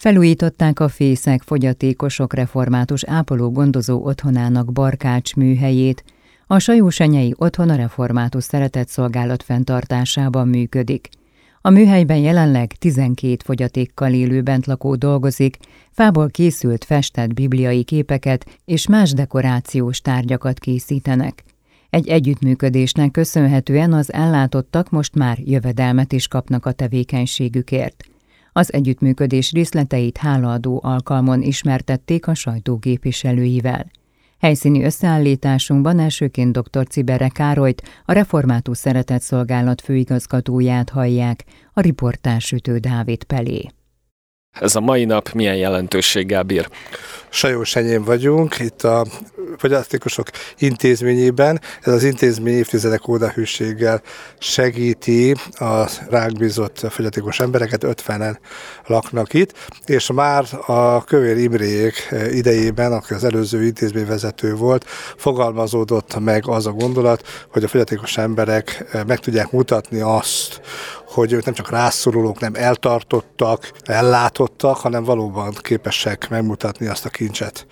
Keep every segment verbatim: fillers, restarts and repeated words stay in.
Felújították a Fészek fogyatékosok református ápoló-gondozó otthonának Barkács műhelyét. A Sajósenyei otthon a református szeretetszolgálat fenntartásában működik. A műhelyben jelenleg tizenkét fogyatékkal élő bentlakó dolgozik, fából készült festett bibliai képeket és más dekorációs tárgyakat készítenek. Egy együttműködésnek köszönhetően az ellátottak most már jövedelmet is kapnak a tevékenységükért. Az együttműködés részleteit hálaadó alkalmon ismertették a sajtó képviselőivel. Helyszíni összeállításunkban elsőként dr. Cibere Károlyt, a Református Szeretetszolgálat főigazgatóját hallják, a riportár Sütő Dávid Pelé. Ez a mai nap milyen jelentőséggel bír? Sajósenyén vagyunk, itt a fogyatékosok intézményében. Ez az intézmény évtizedek ódahűséggel segíti a ránk bízott fogyatékos embereket, ötvenen laknak itt, és már a Kövér Imréjék idejében, aki az előző intézményvezető volt, fogalmazódott meg az a gondolat, hogy a fogyatékos emberek meg tudják mutatni azt, hogy ők nem csak rászorulók, nem eltartottak, ellátottak, hanem valóban képesek megmutatni azt a kincset,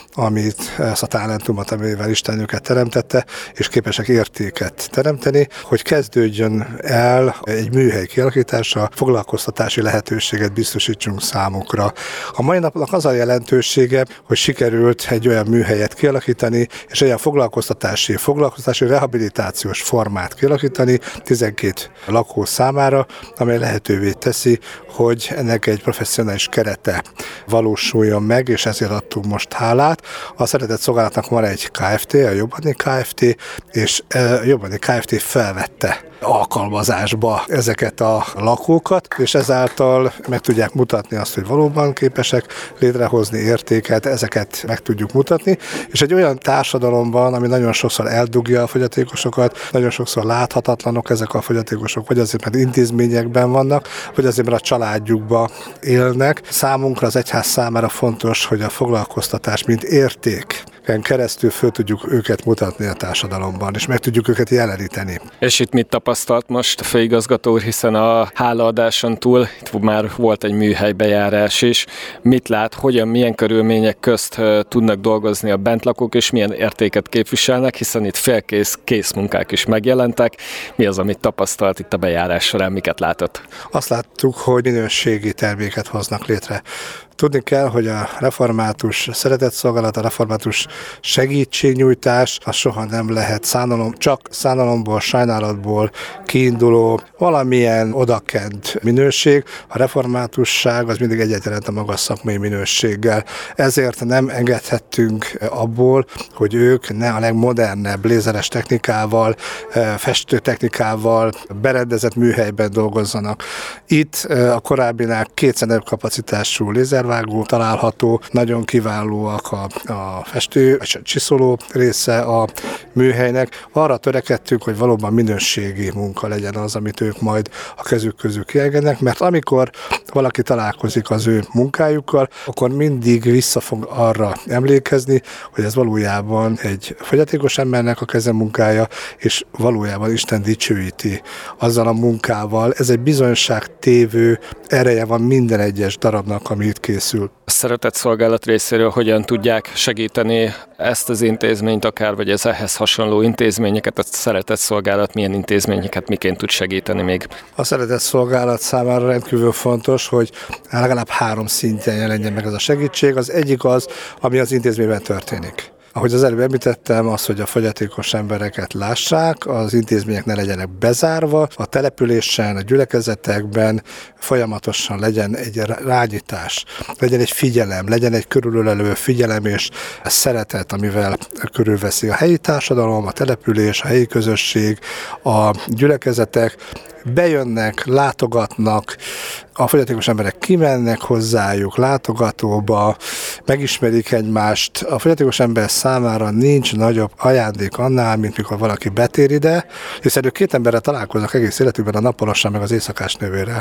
amit, ezt a talentumot, amivel Isten őket teremtette, és képesek értéket teremteni, hogy kezdődjön el egy műhely kialakítása, foglalkoztatási lehetőséget biztosítsunk számukra. A mai napnak az a jelentősége, hogy sikerült egy olyan műhelyet kialakítani, és olyan foglalkoztatási, foglalkoztatási rehabilitációs formát kialakítani tizenkét lakó számára, amely lehetővé teszi, hogy ennek egy professzionális kerete valósuljon meg, és ezért adtunk most hálát. A Szeretetszolgálatnak van egy Kft., a Jobbani Kft., és a Jobbani Kft. Felvette alkalmazásba ezeket a lakókat, és ezáltal meg tudják mutatni azt, hogy valóban képesek létrehozni értéket, ezeket meg tudjuk mutatni, és egy olyan társadalomban, ami nagyon sokszor eldugja a fogyatékosokat, nagyon sokszor láthatatlanok ezek a fogyatékosok, vagy azért, mert intézményekben vannak, vagy azért, mert a családjukba élnek. Számunkra, az egyház számára fontos, hogy a foglalkoztatás mint érték keresztül föl tudjuk őket mutatni a társadalomban, és meg tudjuk őket jeleníteni. És itt mit tapasztalt most a főigazgató úr, hiszen a hálaadáson túl itt már volt egy műhelybejárás is. Mit lát, hogyan, milyen körülmények közt tudnak dolgozni a bentlakók, és milyen értéket képviselnek, hiszen itt félkész készmunkák is megjelentek. Mi az, amit tapasztalt itt a bejárás során, miket látott? Azt láttuk, hogy minőségi terméket hoznak létre. Tudni kell, hogy a református szeretetszolgálat, a református segítségnyújtás, az soha nem lehet szánalom, csak szánalomból, sajnálatból kiinduló valamilyen odakent minőség. A reformátusság az mindig egyet jelent a magas szakmai minőséggel. Ezért nem engedhettünk abból, hogy ők ne a legmodernebb lézeres technikával, festőtechnikával, berendezett műhelyben dolgozzanak. Itt a korábbinál kétszer nagyobb kapacitású lézervágó található, nagyon kiválóak a, a festő, és a csiszoló része a műhelynek. Arra törekedtünk, hogy valóban minőségi munka legyen az, amit ők majd a kezük közül kiengednek, mert amikor valaki találkozik az ő munkájukkal, akkor mindig vissza fog arra emlékezni, hogy ez valójában egy fogyatékos embernek a kezemunkája, és valójában Isten dicsőíti azzal a munkával. Ez egy bizonyságtévő ereje van minden egyes darabnak, ami itt készül. A Szeretetszolgálat részéről hogyan tudják segíteni ezt az intézményt, akár vagy ez ehhez hasonló intézményeket, a Szeretetszolgálat milyen intézményeket miként tud segíteni még? A Szeretetszolgálat számára rendkívül fontos, hogy legalább három szinten jelenjen meg ez a segítség. Az egyik az, ami az intézményben történik. Ahogy az előbb említettem, az, hogy a fogyatékos embereket lássák, az intézmények ne legyenek bezárva, a településen, a gyülekezetekben folyamatosan legyen egy rányítás, legyen egy figyelem, legyen egy körülölelő figyelem és szeretet, amivel körülveszi a helyi társadalom, a település, a helyi közösség, a gyülekezetek, bejönnek, látogatnak, a fogyatékos emberek kimennek hozzájuk látogatóba, megismerik egymást. A fogyatékos ember számára nincs nagyobb ajándék annál, mint mikor valaki betér ide, hiszen ők két emberrel találkoznak egész életükben, a nappalossal meg az éjszakás nővérrel.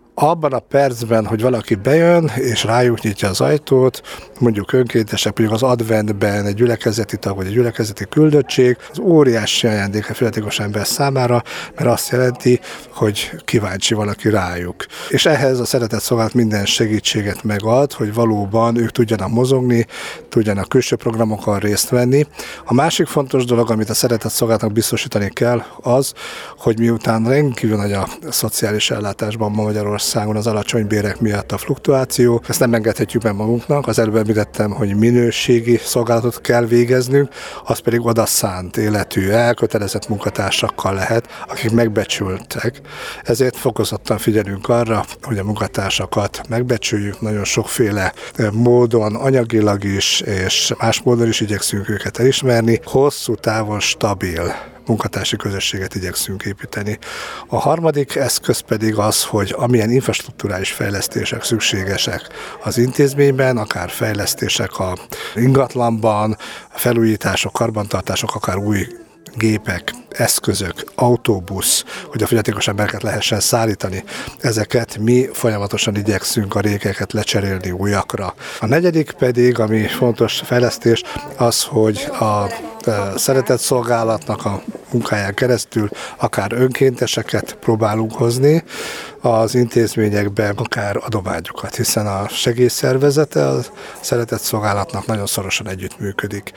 Abban a percben, hogy valaki bejön, és rájuk nyitja az ajtót, mondjuk önkéntesek, mondjuk az adventben egy gyülekezeti tag, vagy egy gyülekezeti küldöttség, az óriási ajándék a fogyatékos ember számára, mert azt jelenti, hogy kíváncsi valaki rájuk. És ehhez a szeretett szolgálat minden segítséget megad, hogy valóban ők tudjanak mozogni, tudjanak külső programokon részt venni. A másik fontos dolog, amit a szeretett szolgálatnak biztosítani kell, az, hogy miután rendkívül nagy a szociális ellátásban ma Magyarországon az alacsony bérek miatt a fluktuáció, ezt nem engedhetjük meg magunknak, az előbb említettem, hogy minőségi szolgálatot kell végeznünk, az pedig odaszánt életű, elkötelezett munkatársakkal lehet, akik megbecsültek. Ezért fokozottan figyelünk arra, hogy a munkatársakat megbecsüljük, nagyon sokféle módon, anyagilag is, és más módon is igyekszünk őket elismerni. Hosszú távon stabil munkatársi közösséget igyekszünk építeni. A harmadik eszköz pedig az, hogy amilyen infrastrukturális fejlesztések szükségesek az intézményben, akár fejlesztések a ingatlanban, felújítások, karbantartások, akár új gépek, eszközök, autóbusz, hogy a fogyatékos embereket lehessen szállítani. Ezeket mi folyamatosan igyekszünk a rékeket lecserélni újakra. A negyedik pedig, ami fontos fejlesztés, az, hogy a szeretett szolgálatnak a munkáján keresztül akár önkénteseket próbálunk hozni az intézményekben, akár adományokat, hiszen a segélyszervezete a szeretett szolgálatnak nagyon szorosan együttműködik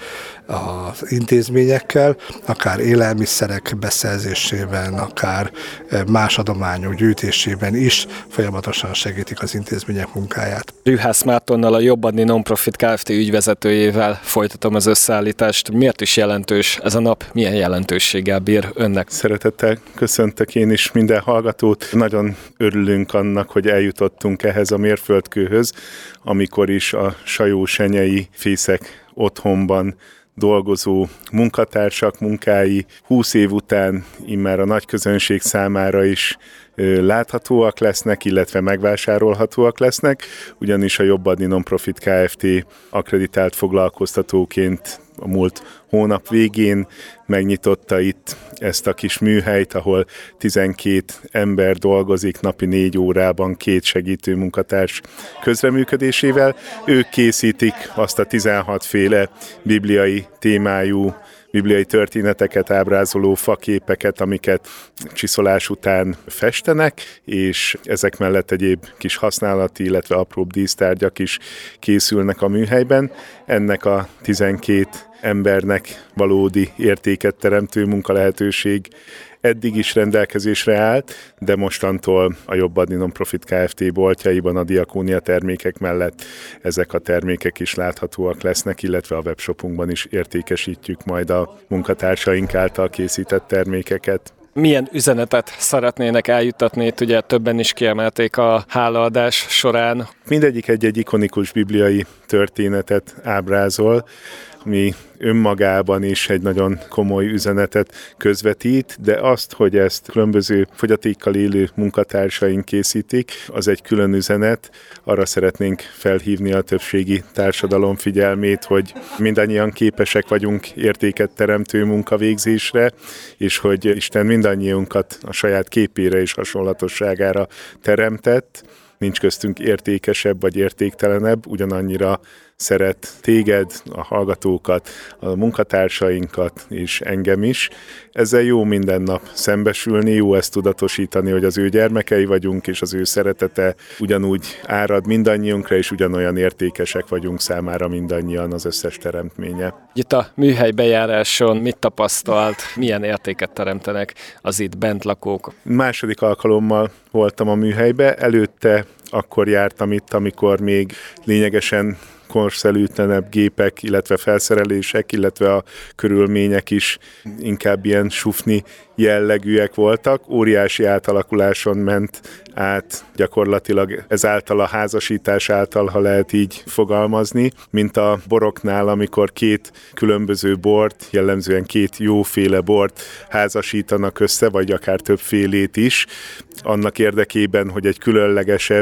az intézményekkel, akár élelmiszerek beszerzésében, akár más adományok gyűjtésében is folyamatosan segítik az intézmények munkáját. Rühász Mártonnal, a Jobb Adni Nonprofit Kft. Ügyvezetőjével folytatom az összeállítást. Miért is jelentős ez a nap? Milyen jelentőséggel bír önnek? Szeretettel köszöntök én is minden hallgatót. Nagyon örülünk annak, hogy eljutottunk ehhez a mérföldkőhöz, amikor is a Sajó-Senyei Fészek otthonban dolgozó munkatársak munkái húsz év után immár a nagy közönség számára is láthatóak lesznek, illetve megvásárolhatóak lesznek, ugyanis a Jobb Adni Nonprofit Kft. Akkreditált foglalkoztatóként a múlt hónap végén megnyitotta itt ezt a kis műhelyt, ahol tizenkét ember dolgozik napi négy órában két segítő munkatárs közreműködésével. Ők készítik azt a tizenhat féle bibliai témájú bibliai történeteket ábrázoló faképeket, amiket csiszolás után festenek, és ezek mellett egyéb kis használati, illetve apróbb dísztárgyak is készülnek a műhelyben. Ennek a tizenkét embernek valódi értéket teremtő munkalehetőség eddig is rendelkezésre állt, de mostantól a Jobb Adni Nonprofit Kft. Boltjaiban a diakónia termékek mellett ezek a termékek is láthatóak lesznek, illetve a webshopunkban is értékesítjük majd a munkatársaink által készített termékeket. Milyen üzenetet szeretnének eljuttatni? Itt ugye többen is kiemelték a hálaadás során. Mindegyik egy-egy ikonikus bibliai történetet ábrázol, ami önmagában is egy nagyon komoly üzenetet közvetít, de azt, hogy ezt különböző fogyatékkal élő munkatársaink készítik, az egy külön üzenet. Arra szeretnénk felhívni a többségi társadalom figyelmét, hogy mindannyian képesek vagyunk értéket teremtő munkavégzésre, és hogy Isten mindannyiunkat a saját képére és hasonlatosságára teremtett. Nincs köztünk értékesebb vagy értéktelenebb, ugyanannyira szeret téged, a hallgatókat, a munkatársainkat és engem is. Ezzel jó minden nap szembesülni, jó ezt tudatosítani, hogy az ő gyermekei vagyunk, és az ő szeretete ugyanúgy árad mindannyiunkra, és ugyanolyan értékesek vagyunk számára mindannyian, az összes teremtménye. Itt a műhely bejáráson mit tapasztalt, milyen értéket teremtenek az itt bentlakók? Második alkalommal voltam a műhelybe, előtte akkor jártam itt, amikor még lényegesen korszerűtlenebb gépek, illetve felszerelések, illetve a körülmények is inkább ilyen sufni jellegűek voltak. Óriási átalakuláson ment át gyakorlatilag ezáltal a házasítás által, ha lehet így fogalmazni, mint a boroknál, amikor két különböző bort, jellemzően két jóféle bort házasítanak össze, vagy akár többfélét is, annak érdekében, hogy egy különlegesebb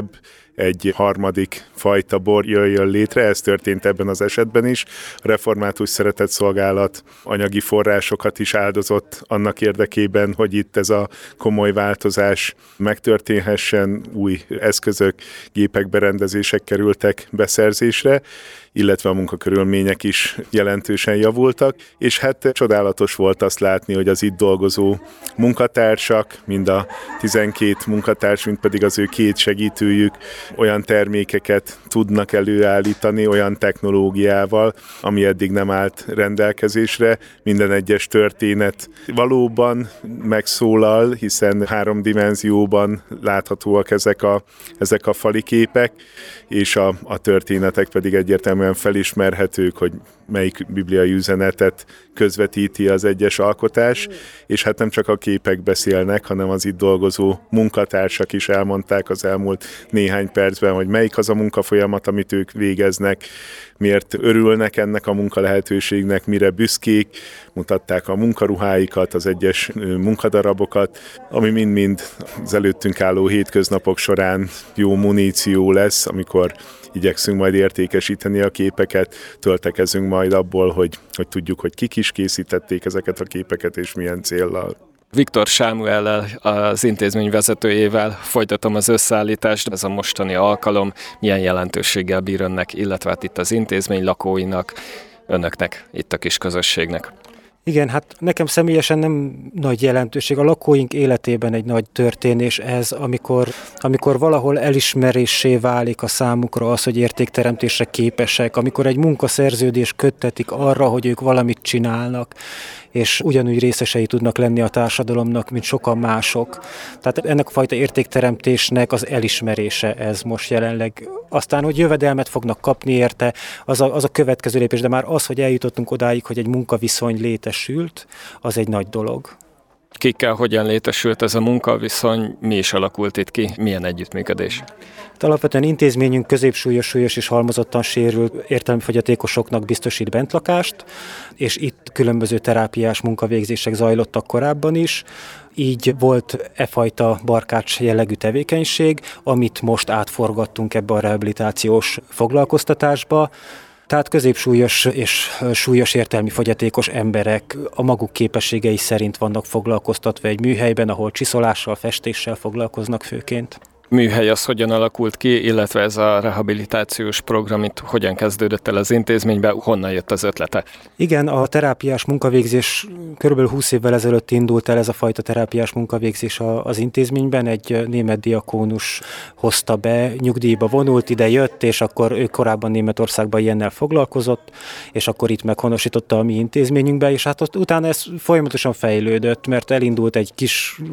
egy harmadik fajta bor jöjjön létre. Ez történt ebben az esetben is. A Református Szeretetszolgálat anyagi forrásokat is áldozott annak érdekében, hogy itt ez a komoly változás megtörténhessen, új eszközök, gépek, berendezések kerültek beszerzésre, illetve a munkakörülmények is jelentősen javultak, és hát csodálatos volt azt látni, hogy az itt dolgozó munkatársak, mind a tizenkét munkatárs, mind pedig az ő két segítőjük olyan termékeket tudnak előállítani, olyan technológiával, ami eddig nem állt rendelkezésre. Minden egyes történet valóban megszólal, hiszen három dimenzióban láthatóak ezek a, ezek a fali képek, és a, a történetek pedig egyértelműen felismerhetők, hogy melyik bibliai üzenetet közvetíti az egyes alkotás, és hát nem csak a képek beszélnek, hanem az itt dolgozó munkatársak is elmondták az elmúlt néhány percben, hogy melyik az a munkafolyamat, amit ők végeznek, miért örülnek ennek a munkalehetőségnek, mire büszkék, mutatták a munkaruháikat, az egyes munkadarabokat, ami mind-mind az előttünk álló hétköznapok során jó muníció lesz, amikor igyekszünk majd értékesíteni a képeket, töltekezünk majd abból, hogy, hogy tudjuk, hogy kik is készítették ezeket a képeket, és milyen céllal. Viktor Sámuellel, az intézmény vezetőjével folytatom az összeállítást. Ez a mostani alkalom milyen jelentőséggel bír önnek, illetve hát itt az intézmény lakóinak, önöknek, itt a kis közösségnek? Igen, hát nekem személyesen nem nagy jelentőség. A lakóink életében egy nagy történés ez, amikor, amikor valahol elismeréssé válik a számukra az, hogy értékteremtésre képesek, amikor egy munkaszerződés köttetik arra, hogy ők valamit csinálnak, és ugyanúgy részesei tudnak lenni a társadalomnak, mint sokan mások. Tehát ennek a fajta értékteremtésnek az elismerése ez most jelenleg. Aztán, hogy jövedelmet fognak kapni érte, az a, az a következő lépés, de már az, hogy eljutottunk odáig, hogy egy munkaviszony létesült, az egy nagy dolog. Kikkel hogyan létesült ez a munkaviszony, mi is alakult itt ki, milyen együttműködés? Alapvetően intézményünk középsúlyos, súlyos és halmozottan sérült értelmi fogyatékosoknak biztosít bentlakást, és itt különböző terápiás munkavégzések zajlottak korábban is. Így volt e fajta barkács jellegű tevékenység, amit most átforgattunk ebbe a rehabilitációs foglalkoztatásba. Tehát középsúlyos és súlyos értelmi fogyatékos emberek a maguk képességei szerint vannak foglalkoztatva egy műhelyben, ahol csiszolással, festéssel foglalkoznak főként. Műhely az hogyan alakult ki, illetve ez a rehabilitációs program itt hogyan kezdődött el az intézményben, honnan jött az ötlete? Igen, a terápiás munkavégzés körülbelül húsz évvel ezelőtt indult el ez a fajta terápiás munkavégzés az intézményben. Egy német diakónus hozta be, nyugdíjba vonult, ide jött, és akkor ő korábban Németországban ilyennel foglalkozott, és akkor itt meghonosította a mi intézményünkbe, és hát ott utána ez folyamatosan fejlődött, mert elindult egy kis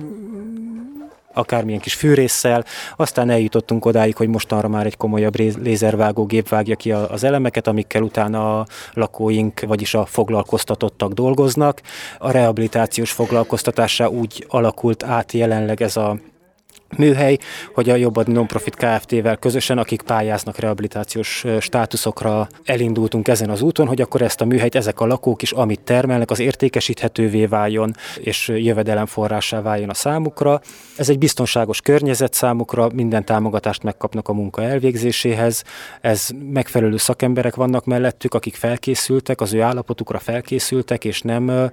akármilyen kis fűrésszel, aztán eljutottunk odáig, hogy mostanra már egy komolyabb lézervágógép vágja ki az elemeket, amikkel utána a lakóink, vagyis a foglalkoztatottak dolgoznak. A rehabilitációs foglalkoztatásra úgy alakult át jelenleg ez a műhely, hogy a Jobbadni Nonprofit Kft-vel közösen, akik pályáznak rehabilitációs státuszokra, elindultunk ezen az úton, hogy akkor ezt a műhelyt ezek a lakók is, amit termelnek, az értékesíthetővé váljon, és jövedelemforrássá váljon a számukra. Ez egy biztonságos környezet számukra, minden támogatást megkapnak a munka elvégzéséhez. Ez megfelelő szakemberek vannak mellettük, akik felkészültek, az ő állapotukra felkészültek, és nem,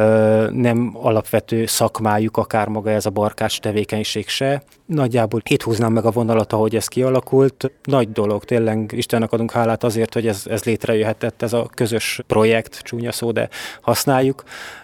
nem alapvető szakmájuk akár maga ez a barkács tevékenység se. Nagyjából itt húznám meg a vonalat, ahogy ez kialakult. Nagy dolog, tényleg Istennek adunk hálát azért, hogy ez, ez létrejöhetett, ez a közös projekt, csúnya szó, de használjuk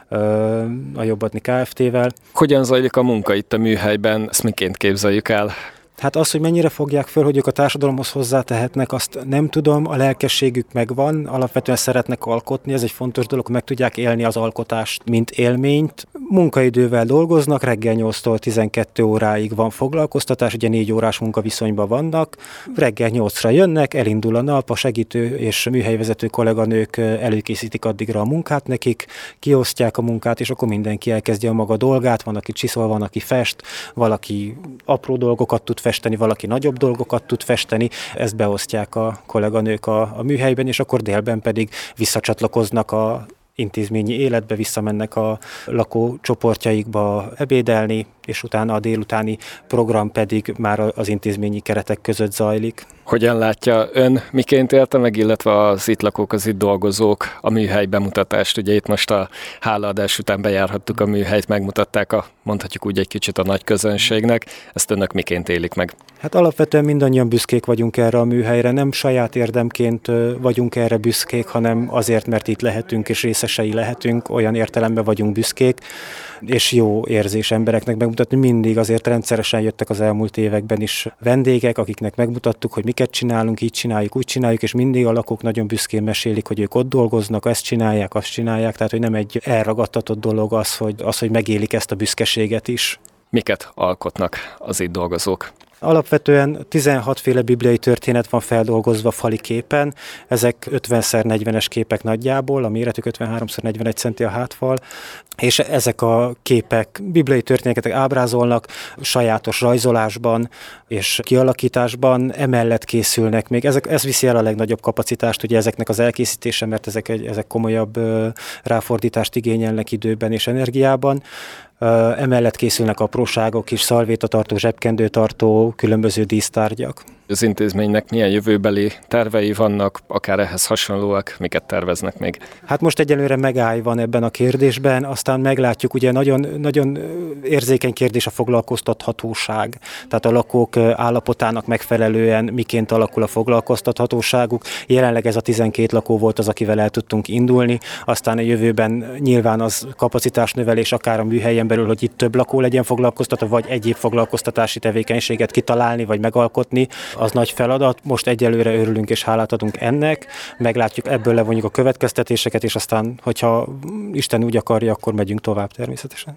a Jobbadni Kft-vel. Hogyan zajlik a munka itt a műhelyben, ezt miként képzeljük el? Hát az, hogy mennyire fogják föl, hogy ők a társadalomhoz hozzátehetnek, azt nem tudom, a lelkességük megvan, alapvetően szeretnek alkotni, ez egy fontos dolog, meg tudják élni az alkotást, mint élményt. Munkaidővel dolgoznak, reggel nyolctól tizenkettő óráig van foglalkoztatás, ugye négy órás munkaviszonyban vannak, reggel nyolcra jönnek, elindul a nap, a segítő és műhelyvezető kolléganők előkészítik addigra a munkát nekik, kiosztják a munkát, és akkor mindenki elkezdje a maga dolgát, van, aki csiszol, van, aki fest, valaki apró dolgokat tud festeni, valaki nagyobb dolgokat tud festeni, ezt beosztják a kolléganők a, a műhelyben, és akkor délben pedig visszacsatlakoznak a intézményi életbe, visszamennek a lakócsoportjaikba ebédelni, és utána a délutáni program pedig már az intézményi keretek között zajlik. Hogyan látja ön, miként élte meg, illetve az itt lakók, az itt dolgozók a műhely bemutatást? Ugye itt most a hálaadás után bejárhattuk a műhelyt, megmutatták a, mondhatjuk úgy egy kicsit a nagy közönségnek. Ezt önök miként élik meg? Hát alapvetően mindannyian büszkék vagyunk erre a műhelyre. Nem saját érdemként vagyunk erre büszkék, hanem azért, mert itt lehetünk és részesei lehetünk, olyan értelemben vagyunk büszkék, és jó érzés embereknek megmutatni. Mindig azért rendszeresen jöttek az elmúlt években is vendégek, akiknek megmutattuk, hogy miket csinálunk, így csináljuk, úgy csináljuk, és mindig a lakók nagyon büszkén mesélik, hogy ők ott dolgoznak, ezt csinálják, azt csinálják, tehát hogy nem egy elragadtatott dolog az, hogy, az, hogy megélik ezt a büszkeséget is. Miket alkotnak az itt dolgozók? Alapvetően tizenhat féle bibliai történet van feldolgozva fali képen, ezek ötven szer negyvenes képek nagyjából, a méretük ötvenhárom szer negyvenegy centi a hátfal, és ezek a képek bibliai történeteket ábrázolnak sajátos rajzolásban és kialakításban, emellett készülnek még. Ezek, ez viszi el a legnagyobb kapacitást, ugye ezeknek az elkészítése, mert ezek, egy, ezek komolyabb ráfordítást igényelnek időben és energiában. Emellett készülnek apróságok is, szalvétatartó, zsebkendőtartó, különböző dísztárgyak. Az intézménynek milyen jövőbeli tervei vannak, akár ehhez hasonlóak, miket terveznek még? Hát most egyelőre megáll van ebben a kérdésben, aztán meglátjuk, ugye nagyon, nagyon érzékeny kérdés a foglalkoztathatóság. Tehát a lakók állapotának megfelelően miként alakul a foglalkoztathatóságuk. Jelenleg ez a tizenkét lakó volt az, akivel el tudtunk indulni, aztán a jövőben nyilván az kapacitásnövelés akár a műhelyen belül, hogy itt több lakó legyen foglalkoztatva, vagy egyéb foglalkoztatási tevékenységet kitalálni, vagy megalkotni, az nagy feladat. Most egyelőre örülünk és hálát adunk ennek, meglátjuk, ebből levonjuk a következtetéseket, és aztán, hogyha Isten úgy akarja, akkor megyünk tovább természetesen.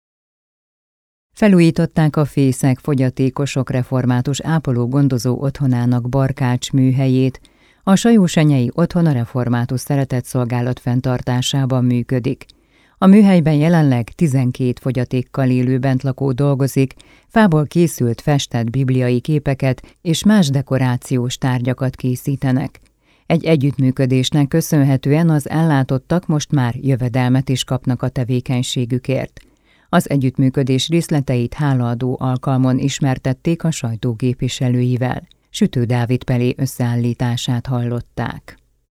Felújították a Fészek fogyatékosok református ápoló gondozó otthonának Barkács műhelyét. A Sajósenyei otthon a református szeretetszolgálat fenntartásában működik. A műhelyben jelenleg tizenkét fogyatékkal élő bentlakó dolgozik, fából készült festett bibliai képeket és más dekorációs tárgyakat készítenek. Egy együttműködésnek köszönhetően az ellátottak most már jövedelmet is kapnak a tevékenységükért. Az együttműködés részleteit hálaadó alkalmon ismertették a sajtó képviselőivel. Sütő Dávid Pelé összeállítását hallották.